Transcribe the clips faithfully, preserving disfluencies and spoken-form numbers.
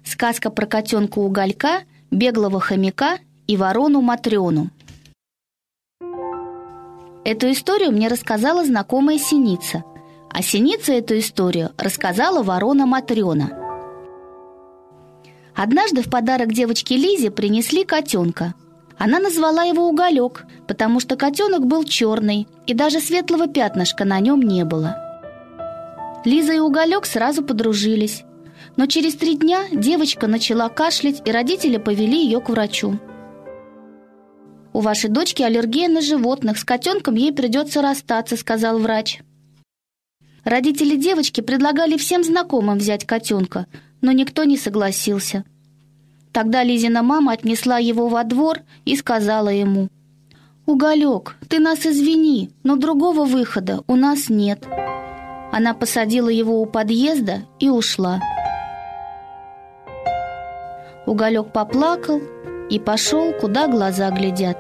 Сказка про котенка Уголька, беглого хомяка и ворону Матрёну. Эту историю мне рассказала знакомая Синица, а Синица эту историю рассказала ворона Матрёна. Однажды в подарок девочке Лизе принесли котенка. Она назвала его Уголек, потому что котенок был черный, и даже светлого пятнышка на нем не было. Лиза и Уголек сразу подружились, но через три дня девочка начала кашлять, и родители повели ее к врачу. «У вашей дочки аллергия на животных, с котенком ей придется расстаться», — сказал врач. Родители девочки предлагали всем знакомым взять котенка, но никто не согласился. Тогда Лизина мама отнесла его во двор и сказала ему: «Уголек, ты нас извини, но другого выхода у нас нет». Она посадила его у подъезда и ушла. Уголек поплакал и пошел, куда глаза глядят.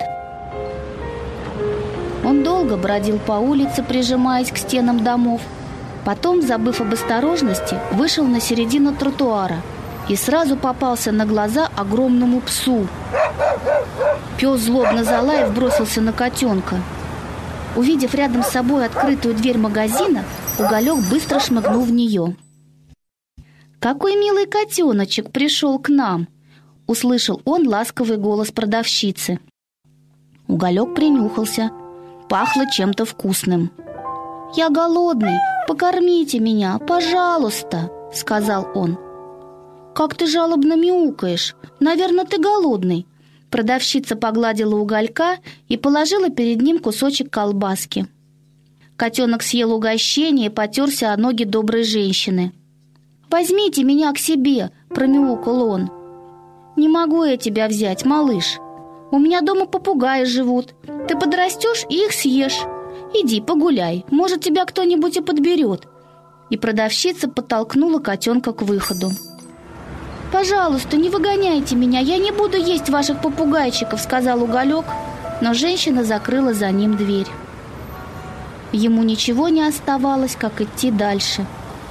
Он долго бродил по улице, прижимаясь к стенам домов. Потом, забыв об осторожности, вышел на середину тротуара и сразу попался на глаза огромному псу. Пес, злобно залаев, бросился на котенка. Увидев рядом с собой открытую дверь магазина, Уголек быстро шмыгнул в нее. «Какой милый котеночек пришел к нам!» — услышал он ласковый голос продавщицы. Уголек принюхался. Пахло чем-то вкусным. «Я голодный, покормите меня, пожалуйста», — сказал он. «Как ты жалобно мяукаешь, наверное, ты голодный». Продавщица погладила Уголька и положила перед ним кусочек колбаски. Котенок съел угощение и потерся о ноги доброй женщины. «Возьмите меня к себе», — промяукал он. «Не могу я тебя взять, малыш. У меня дома попугаи живут. Ты подрастешь и их съешь. Иди погуляй, может, тебя кто-нибудь и подберет». И продавщица подтолкнула котенка к выходу. «Пожалуйста, не выгоняйте меня, я не буду есть ваших попугайчиков», — сказал Уголек, но женщина закрыла за ним дверь. Ему ничего не оставалось, как идти дальше.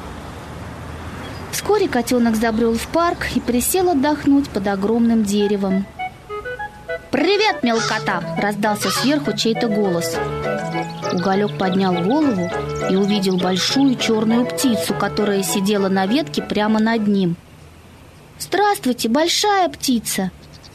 Вскоре котенок забрел в парк и присел отдохнуть под огромным деревом. «Привет, мелкота!» — раздался сверху чей-то голос. Уголек поднял голову и увидел большую черную птицу, которая сидела на ветке прямо над ним. «Здравствуйте, большая птица!»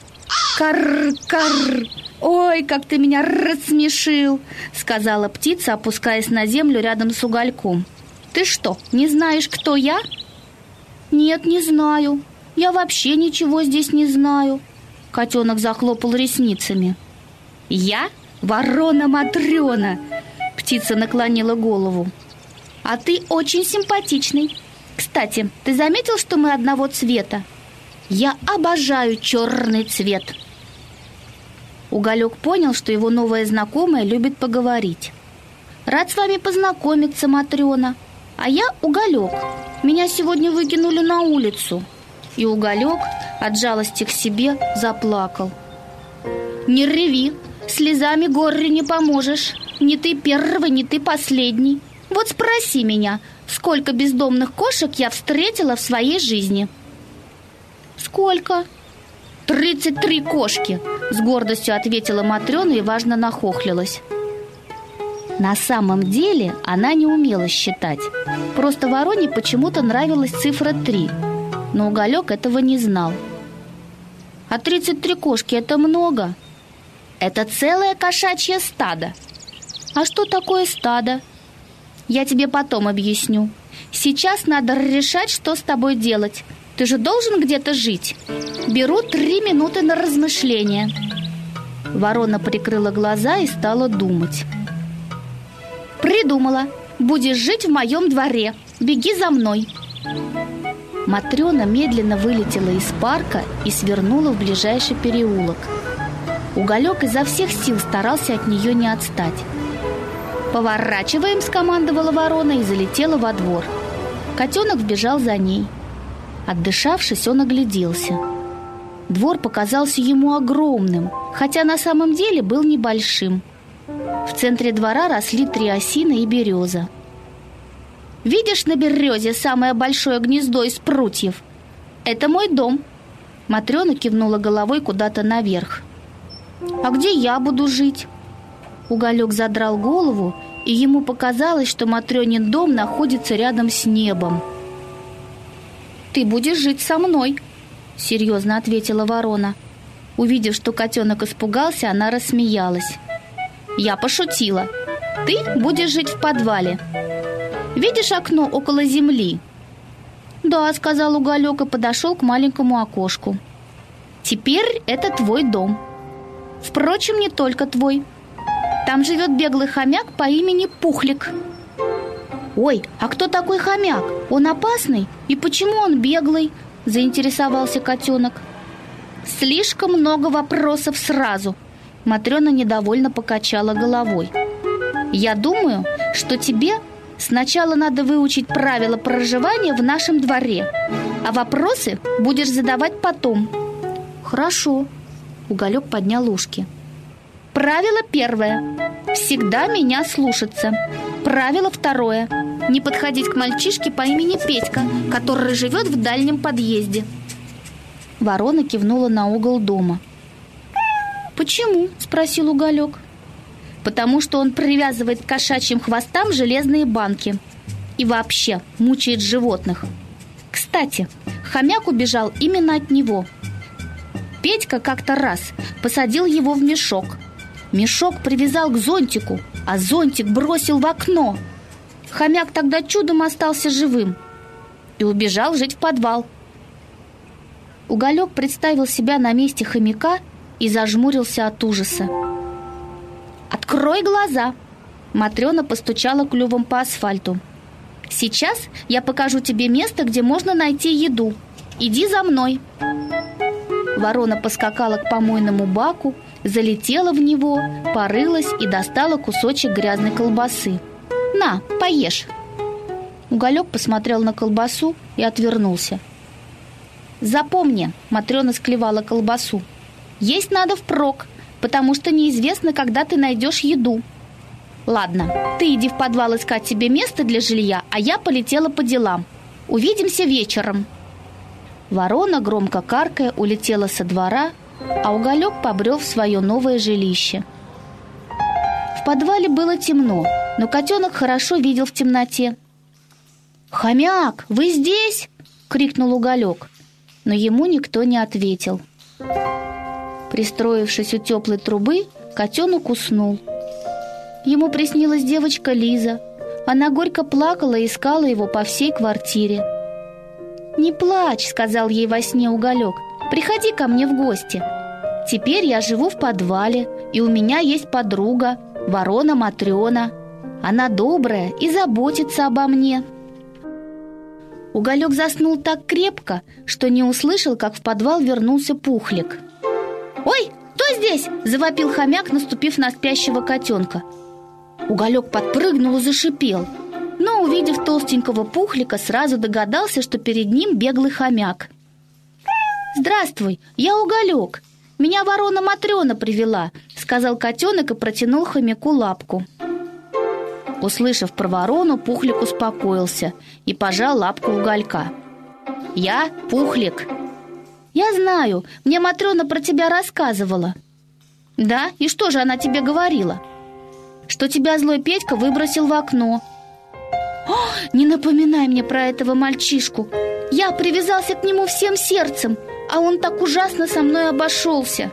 «Карр-карр! Ой, как ты меня рассмешил!» — сказала птица, опускаясь на землю рядом с Угольком. «Ты что, не знаешь, кто я?» «Нет, не знаю. Я вообще ничего здесь не знаю». Котенок захлопал ресницами. «Я ворона Матрёна!» Птица наклонила голову. «А ты очень симпатичный. Кстати, ты заметил, что мы одного цвета? Я обожаю черный цвет». Уголек понял, что его новая знакомая любит поговорить. «Рад с вами познакомиться, Матрёна. А я Уголек. Меня сегодня выкинули на улицу». И Уголек от жалости к себе заплакал. «Не реви, слезами горе не поможешь. Не ты первый, не ты последний. Вот спроси меня, сколько бездомных кошек я встретила в своей жизни». «Сколько?» «Тридцать три кошки», — с гордостью ответила Матрёна и важно нахохлилась. На самом деле она не умела считать. Просто вороне почему-то нравилась цифра три. Но Уголек этого не знал. «А тридцать три кошки — это много?» «Это целое кошачье стадо». «А что такое стадо?» «Я тебе потом объясню. Сейчас надо решать, что с тобой делать. Ты же должен где-то жить. Беру три минуты на размышление». Ворона прикрыла глаза и стала думать. «Придумала. Будешь жить в моем дворе. Беги за мной». Матрёна медленно вылетела из парка и свернула в ближайший переулок. Уголек изо всех сил старался от нее не отстать. «Поворачиваем», — скомандовала ворона и залетела во двор. Котенок вбежал за ней. Отдышавшись, он огляделся. Двор показался ему огромным, хотя на самом деле был небольшим. В центре двора росли три осины и береза. «Видишь на березе самое большое гнездо из прутьев?» Это мой дом. Матрёна кивнула головой куда-то наверх. А где я буду жить? Уголек задрал голову, и ему показалось, что Матрёнин дом находится рядом с небом. «Ты будешь жить со мной», — серьезно ответила ворона. Увидев, что котенок испугался, она рассмеялась. «Я пошутила. Ты будешь жить в подвале. Видишь окно около земли?» «Да», — сказал Уголек и подошел к маленькому окошку. «Теперь это твой дом. Впрочем, не только твой. Там живет беглый хомяк по имени Пухлик». «Ой, а кто такой хомяк? Он опасный? И почему он беглый?» — заинтересовался котенок. «Слишком много вопросов сразу», — Матрёна недовольно покачала головой. «Я думаю, что тебе сначала надо выучить правила проживания в нашем дворе, а вопросы будешь задавать потом». «Хорошо», — Уголек поднял ушки. «Правило первое. Всегда меня слушаться. Правило второе. Не подходить к мальчишке по имени Петька, который живет в дальнем подъезде». Ворона кивнула на угол дома. «Почему?» — спросил Уголек. «Потому что он привязывает к кошачьим хвостам железные банки и вообще мучает животных. Кстати, хомяк убежал именно от него. Петька как-то раз посадил его в мешок. Мешок привязал к зонтику, а зонтик бросил в окно. Хомяк тогда чудом остался живым и убежал жить в подвал». Уголек представил себя на месте хомяка и зажмурился от ужаса. «Открой глаза!» Матрёна постучала клювом по асфальту. «Сейчас я покажу тебе место, где можно найти еду. Иди за мной!» Ворона поскакала к помойному баку, залетела в него, порылась и достала кусочек грязной колбасы. «На, поешь!» Уголек посмотрел на колбасу и отвернулся. «Запомни», — Матрёна склевала колбасу, «есть надо впрок, потому что неизвестно, когда ты найдешь еду. Ладно, ты иди в подвал искать себе место для жилья, а я полетела по делам. Увидимся вечером». Ворона, громко каркая, улетела со двора, а Уголек побрел в свое новое жилище. В подвале было темно, но котенок хорошо видел в темноте. «Хомяк, вы здесь?» — крикнул Уголек, но ему никто не ответил. Пристроившись у теплой трубы, котенок уснул. Ему приснилась девочка Лиза. Она горько плакала и искала его по всей квартире. «Не плачь», — сказал ей во сне Уголек, — «приходи ко мне в гости. Теперь я живу в подвале, и у меня есть подруга, ворона Матрёна. Она добрая и заботится обо мне». Уголек заснул так крепко, что не услышал, как в подвал вернулся Пухлик. «Ой, кто здесь?» – завопил хомяк, наступив на спящего котенка. Уголек подпрыгнул и зашипел, но, увидев толстенького Пухлика, сразу догадался, что перед ним беглый хомяк. «Здравствуй, я Уголек. Меня ворона Матрёна привела», – сказал котенок и протянул хомяку лапку. Услышав про ворону, Пухлик успокоился и пожал лапку Уголька. «Я Пухлик». «Я знаю, мне Матрёна про тебя рассказывала». «Да? И что же она тебе говорила?» «Что тебя злой Петька выбросил в окно». «О, не напоминай мне про этого мальчишку. Я привязался к нему всем сердцем, а он так ужасно со мной обошелся».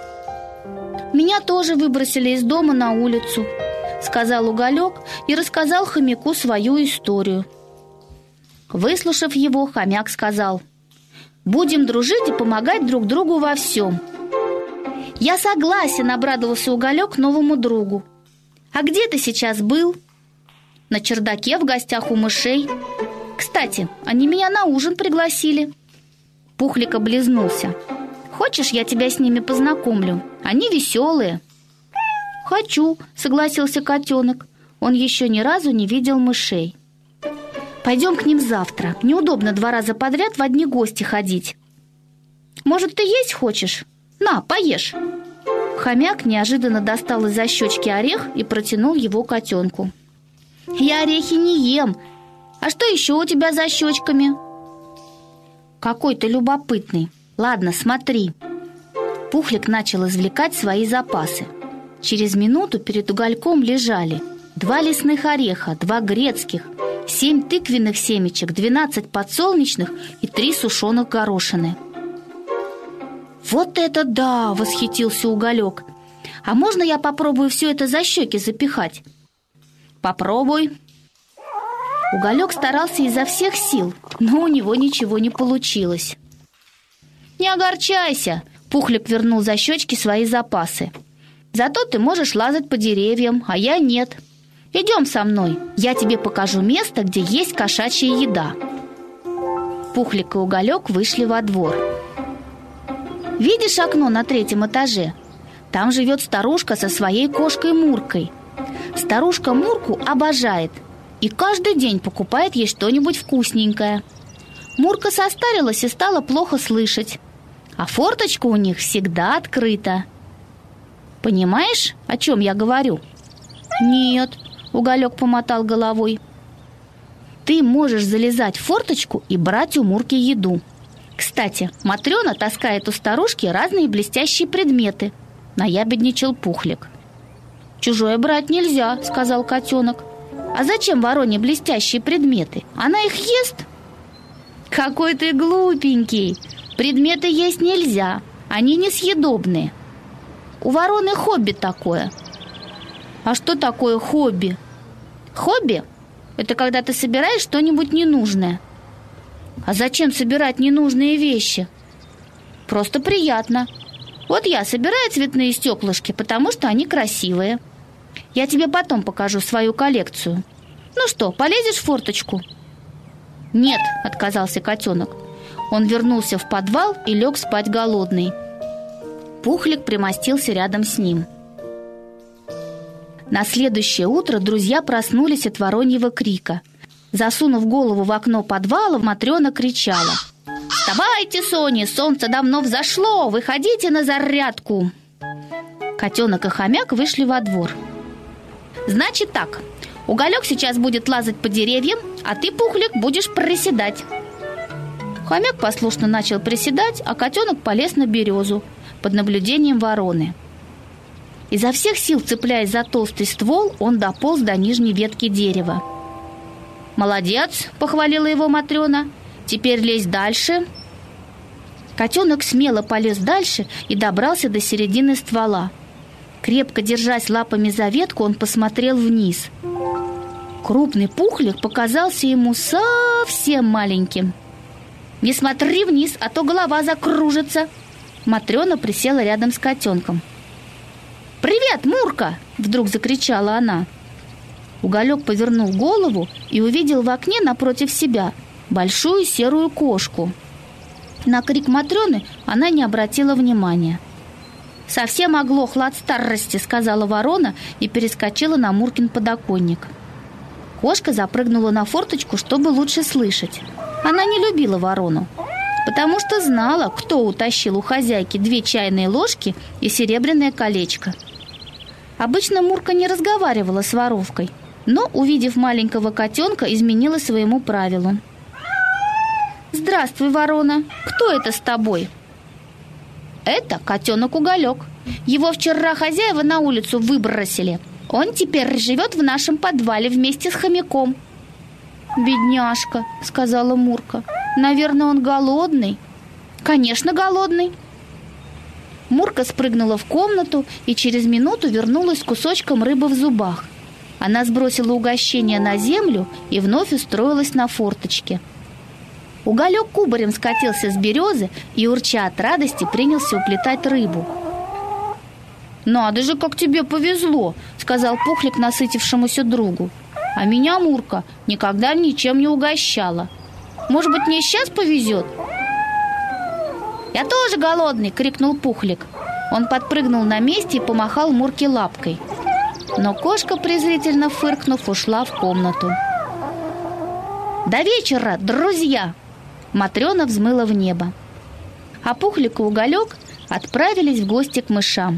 «Меня тоже выбросили из дома на улицу», — сказал Уголек и рассказал хомяку свою историю. Выслушав его, хомяк сказал: «Будем дружить и помогать друг другу во всем». «Я согласен», — обрадовался Уголек новому другу. «А где ты сейчас был?» «На чердаке в гостях у мышей. Кстати, они меня на ужин пригласили». Пухлик облизнулся. «Хочешь, я тебя с ними познакомлю? Они веселые». «Хочу», — согласился котенок. Он еще ни разу не видел мышей. «Пойдем к ним завтра. Неудобно два раза подряд в одни гости ходить». «Может, ты есть хочешь? На, поешь». Хомяк неожиданно достал из-за щечки орех и протянул его котенку. «Я орехи не ем. А что еще у тебя за щечками?» Какой ты любопытный. Ладно, смотри. Пухлик начал извлекать свои запасы. Через минуту перед угольком лежали два лесных ореха, два грецких, семь тыквенных семечек, двенадцать подсолнечных и три сушеных горошины. «Вот это да!» — восхитился Уголек. «А можно я попробую все это за щеки запихать?» «Попробуй». Уголек старался изо всех сил, но у него ничего не получилось. «Не огорчайся!» — Пухлик вернул за щечки свои запасы. «Зато ты можешь лазать по деревьям, а я нет. Идем со мной, я тебе покажу место, где есть кошачья еда». Пухлик и Уголек вышли во двор. «Видишь окно на третьем этаже? Там живет старушка со своей кошкой Муркой. Старушка Мурку обожает и каждый день покупает ей что-нибудь вкусненькое. Мурка состарилась и стала плохо слышать, а форточка у них всегда открыта. Понимаешь, о чем я говорю?» «Нет», — Уголек помотал головой. «Ты можешь залезать в форточку и брать у Мурки еду. Кстати, Матрена таскает у старушки разные блестящие предметы», — наябедничал Пухлик. «Чужое брать нельзя», — сказал котенок. «А зачем вороне блестящие предметы? Она их ест?» «Какой ты глупенький! Предметы есть нельзя, они несъедобные. У вороны хобби такое». «А что такое хобби?» «Хобби — это когда ты собираешь что-нибудь ненужное». «А зачем собирать ненужные вещи?» «Просто приятно. Вот я собираю цветные стеклышки, потому что они красивые. Я тебе потом покажу свою коллекцию. Ну что, полезешь в форточку?» «Нет», — отказался котенок. Он вернулся в подвал и лег спать голодный. Пухлик примостился рядом с ним. На следующее утро друзья проснулись от вороньего крика. Засунув голову в окно подвала, Матрена кричала: «Вставайте, Сони, солнце давно взошло, выходите на зарядку!» Котенок и хомяк вышли во двор. «Значит так, Уголек сейчас будет лазать по деревьям, а ты, Пухлик, будешь приседать». Хомяк послушно начал приседать, а котенок полез на березу под наблюдением вороны. Изо всех сил цепляясь за толстый ствол, он дополз до нижней ветки дерева. «Молодец!» — похвалила его Матрена. «Теперь лезь дальше». Котенок смело полез дальше и добрался до середины ствола. Крепко держась лапами за ветку, он посмотрел вниз. Крупный Пухлик показался ему совсем маленьким. «Не смотри вниз, а то голова закружится!» Матрена присела рядом с котенком. «Привет, Мурка!» — вдруг закричала она. Уголек повернул голову и увидел в окне напротив себя большую серую кошку. На крик Матрены она не обратила внимания. «Совсем оглохла от старости», — сказала ворона и перескочила на Муркин подоконник. Кошка запрыгнула на форточку, чтобы лучше слышать. Она не любила ворону, потому что знала, кто утащил у хозяйки две чайные ложки и серебряное колечко. Обычно Мурка не разговаривала с воровкой, но, увидев маленького котенка, изменила своему правилу. «Здравствуй, ворона! Кто это с тобой?» «Это котенок Уголек. Его вчера хозяева на улицу выбросили. Он теперь живет в нашем подвале вместе с хомяком». «Бедняжка», — сказала Мурка. «Наверное, он голодный». «Конечно, голодный». Мурка спрыгнула в комнату и через минуту вернулась с кусочком рыбы в зубах. Она сбросила угощение на землю и вновь устроилась на форточке. Уголек кубарем скатился с березы и, урча от радости, принялся уплетать рыбу. «Надо же, как тебе повезло!» — сказал Пухлик насытившемуся другу. «А меня Мурка никогда ничем не угощала. Может быть, мне сейчас повезет?» «Я тоже голодный!» — крикнул Пухлик. Он подпрыгнул на месте и помахал Мурке лапкой. Но кошка, презрительно фыркнув, ушла в комнату. «До вечера, друзья!» Матрена взмыла в небо. А Пухлик и Уголек отправились в гости к мышам.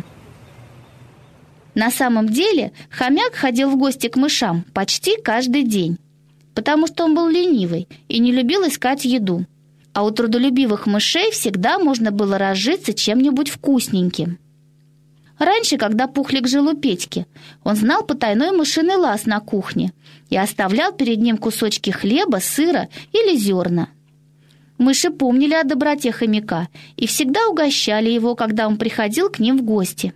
На самом деле хомяк ходил в гости к мышам почти каждый день, потому что он был ленивый и не любил искать еду. а у трудолюбивых мышей всегда можно было разжиться чем-нибудь вкусненьким. Раньше, когда Пухлик жил у Петьки, он знал потайной мышиный лаз на кухне и оставлял перед ним кусочки хлеба, сыра или зерна. Мыши помнили о доброте хомяка и всегда угощали его, когда он приходил к ним в гости.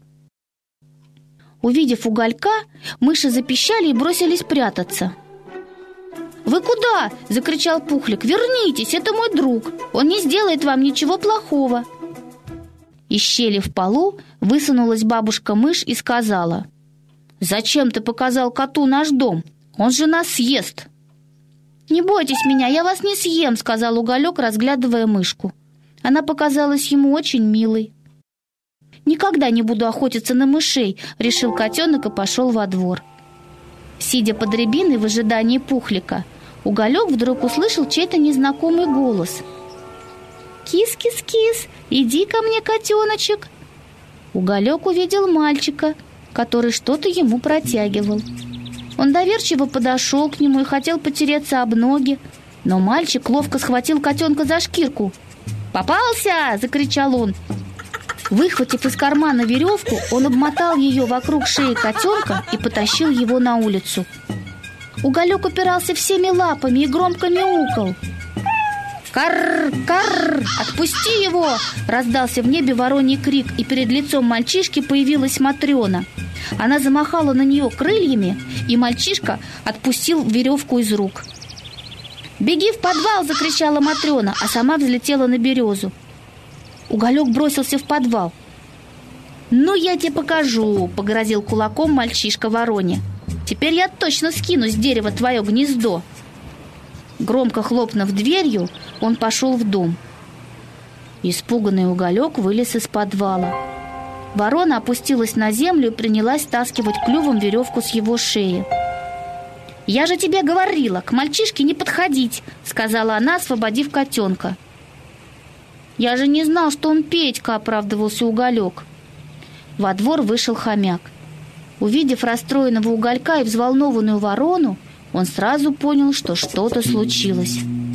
Увидев Уголька, мыши запищали и бросились прятаться. «Вы куда?» – закричал Пухлик. «Вернитесь, это мой друг, он не сделает вам ничего плохого». Из щели в полу высунулась бабушка-мышь и сказала: «Зачем ты показал коту наш дом? Он же нас съест!» «Не бойтесь меня, я вас не съем», — сказал Уголек, разглядывая мышку. Она показалась ему очень милой. «Никогда не буду охотиться на мышей», — решил котенок и пошел во двор. Сидя под рябиной в ожидании Пухлика, Уголек вдруг услышал чей-то незнакомый голос. «Кис-кис-кис, иди ко мне, котеночек!» Уголек увидел мальчика, который что-то ему протягивал. Он доверчиво подошел к нему и хотел потереться об ноги, но мальчик ловко схватил котенка за шкирку. «Попался!» – закричал он. Выхватив из кармана веревку, он обмотал ее вокруг шеи котенка и потащил его на улицу. Уголек упирался всеми лапами и громко мяукал. «Карр! Карр! Отпусти его!» – раздался в небе вороний крик, и перед лицом мальчишки появилась Матрена. Она замахала на нее крыльями, и мальчишка отпустил веревку из рук. «Беги в подвал!» – закричала Матрена, а сама взлетела на березу. Уголек бросился в подвал. «Ну, я тебе покажу!» – погрозил кулаком мальчишка вороне. «Теперь я точно скину с дерева твое гнездо!» Громко хлопнув дверью, он пошел в дом. Испуганный Уголек вылез из подвала. Ворона опустилась на землю и принялась стаскивать клювом веревку с его шеи. «Я же тебе говорила, к мальчишке не подходить», — сказала она, освободив котенка. «Я же не знал, что он Петька», — оправдывался Уголек. Во двор вышел хомяк. Увидев расстроенного Уголька и взволнованную ворону, он сразу понял, что что-то случилось.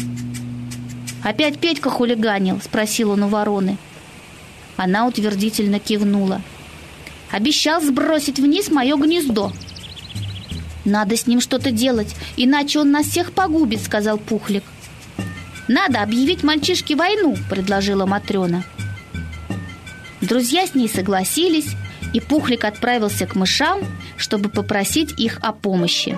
«Опять Петька хулиганил?» – спросил он у вороны. Она утвердительно кивнула. «Обещал сбросить вниз мое гнездо». «Надо с ним что-то делать, иначе он нас всех погубит», – сказал Пухлик. «Надо объявить мальчишке войну», – предложила Матрена. Друзья с ней согласились, и Пухлик отправился к мышам, чтобы попросить их о помощи.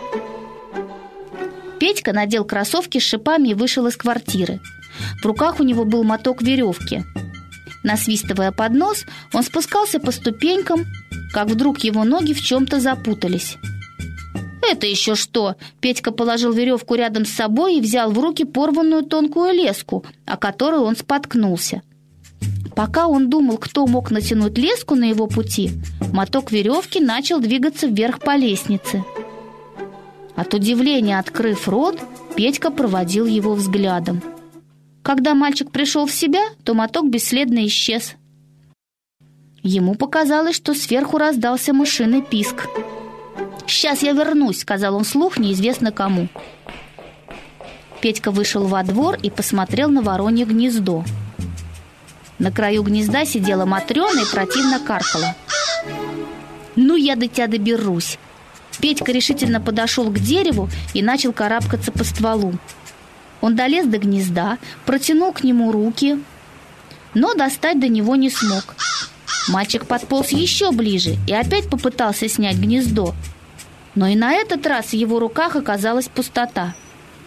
Петька надел кроссовки с шипами и вышел из квартиры. В руках у него был моток веревки. Насвистывая под нос, он спускался по ступенькам, как вдруг его ноги в чем-то запутались. «Это еще что?» Петька положил веревку рядом с собой и взял в руки порванную тонкую леску, о которой он споткнулся. Пока он думал, кто мог натянуть леску на его пути, моток веревки начал двигаться вверх по лестнице. От удивления, открыв рот, Петька проводил его взглядом. Когда мальчик пришел в себя, то моток бесследно исчез. Ему показалось, что сверху раздался мышиный писк. «Сейчас я вернусь», — сказал он вслух неизвестно кому. Петька вышел во двор и посмотрел на воронье гнездо. На краю гнезда сидела Матрена и противно каркала. «Ну, я до тебя доберусь!» Петька решительно подошел к дереву и начал карабкаться по стволу. Он долез до гнезда, протянул к нему руки, но достать до него не смог. Мальчик подполз еще ближе и опять попытался снять гнездо, но и на этот раз в его руках оказалась пустота.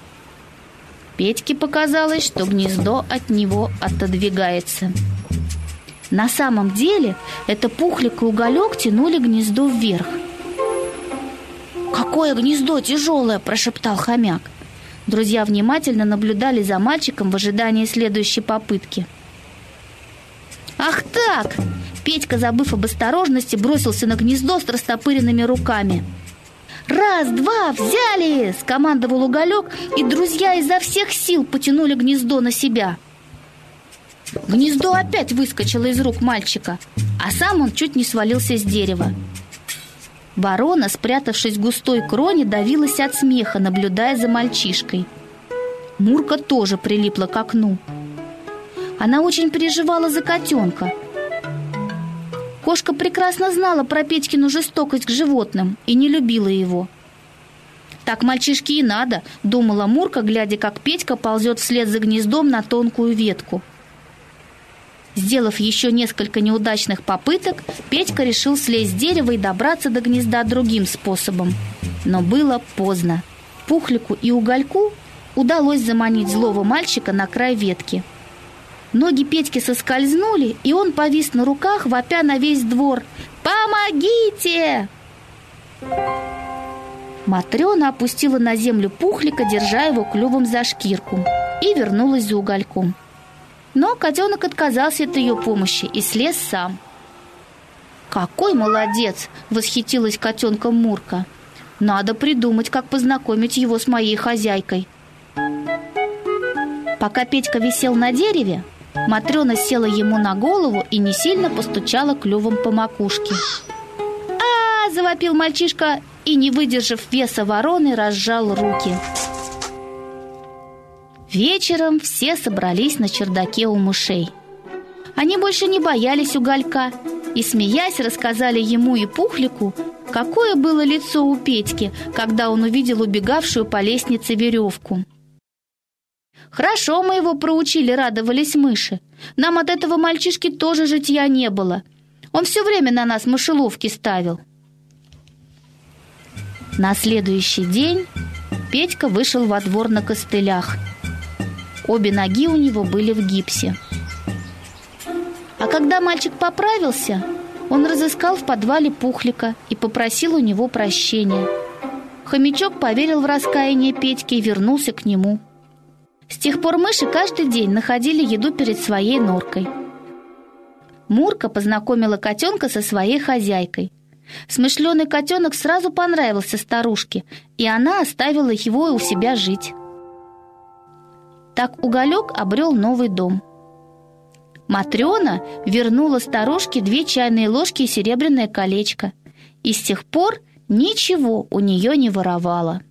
Петьке показалось, что гнездо от него отодвигается. На самом деле это Пухлик и Уголек тянули гнездо вверх. «Какое гнездо тяжелое!» – прошептал хомяк. Друзья внимательно наблюдали за мальчиком в ожидании следующей попытки. «Ах так!» Петька, забыв об осторожности, бросился на гнездо с растопыренными руками. «Раз, два, взяли!» – скомандовал Уголек, и друзья изо всех сил потянули гнездо на себя. Гнездо опять выскочило из рук мальчика, а сам он чуть не свалился с дерева. Ворона, спрятавшись в густой кроне, давилась от смеха, наблюдая за мальчишкой. Мурка тоже прилипла к окну. Она очень переживала за котенка. Кошка прекрасно знала про Петькину жестокость к животным и не любила его. «Так мальчишке и надо», — думала Мурка, глядя, как Петька ползет вслед за гнездом на тонкую ветку. Сделав еще несколько неудачных попыток, Петька решил слезть с дерева и добраться до гнезда другим способом. Но было поздно. Пухлику и Угольку удалось заманить злого мальчика на край ветки. Ноги Петьки соскользнули, и он повис на руках, вопя на весь двор: «Помогите!» Матрена опустила на землю Пухлика, держа его клювом за шкирку, и вернулась за Угольком. Но котенок отказался от ее помощи и слез сам. «Какой молодец!» — восхитилась котенком Мурка. «Надо придумать, как познакомить его с моей хозяйкой». Пока Петька висел на дереве, Матрена села ему на голову и не сильно постучала клювом по макушке. «А-а-а!» — завопил мальчишка и, не выдержав веса вороны, разжал руки. Вечером все собрались на чердаке у мышей. Они больше не боялись Уголька и, смеясь, рассказали ему и Пухлику, какое было лицо у Петьки, когда он увидел убегавшую по лестнице веревку. «Хорошо мы его проучили», — радовались мыши. «Нам от этого мальчишки тоже житья не было. Он все время на нас мышеловки ставил». На следующий день Петька вышел во двор на костылях. Обе ноги у него были в гипсе. А когда мальчик поправился, он разыскал в подвале Пухлика и попросил у него прощения. Хомячок поверил в раскаяние Петьки и вернулся к нему. С тех пор мыши каждый день находили еду перед своей норкой. Мурка познакомила котенка со своей хозяйкой. Смышленый котенок сразу понравился старушке, и она оставила его у себя жить. Так Уголек обрел новый дом. Матрена вернула старушке две чайные ложки и серебряное колечко, и с тех пор ничего у нее не воровала.